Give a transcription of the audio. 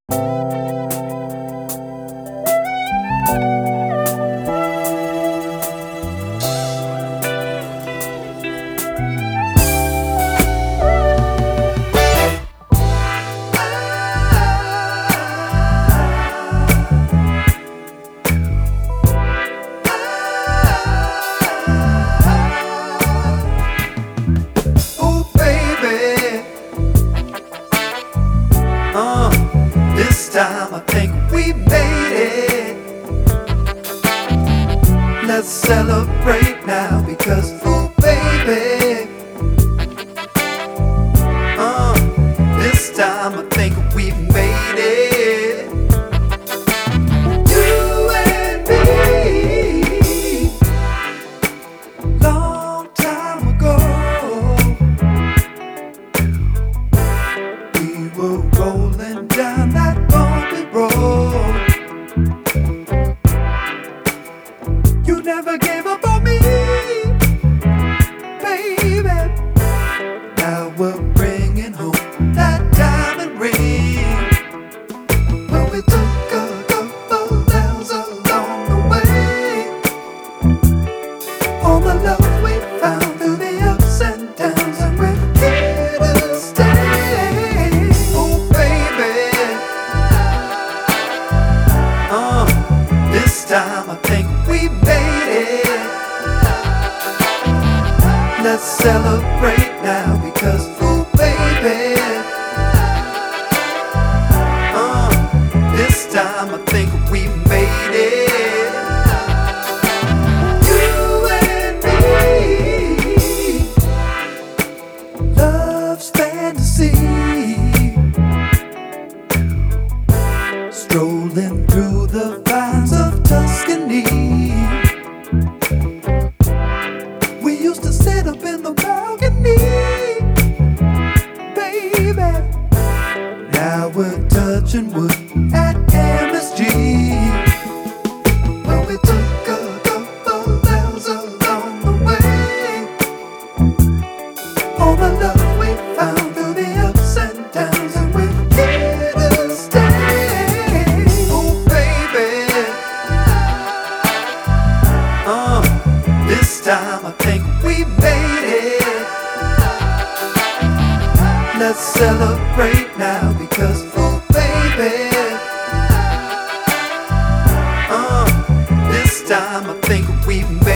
This time I think we made it. Let's celebrate now because, ooh, baby. This time I think we made it. You and me, long time ago, we were rolling down that bumpy road. You never gave up on me, baby. Now we're bringing home that diamond ring. But we took a couple L's along the way. All the love we found through the ups and downs, and we're here to stay. Oh, baby. This time I think we made it. Let's celebrate now because, ooh, baby. This time I think we made it. You and me, love's fantasy, strolling through the vines of Tuscany. We used to sit up in the balcony, baby. Now we're touching wood at MSG. Well, we took a couple L's along the way. All the love we found through the ups and downs, and we're here to stay. Oh, baby. This time I think we made it. Let's celebrate now because, ooh, baby. This time I think we made it.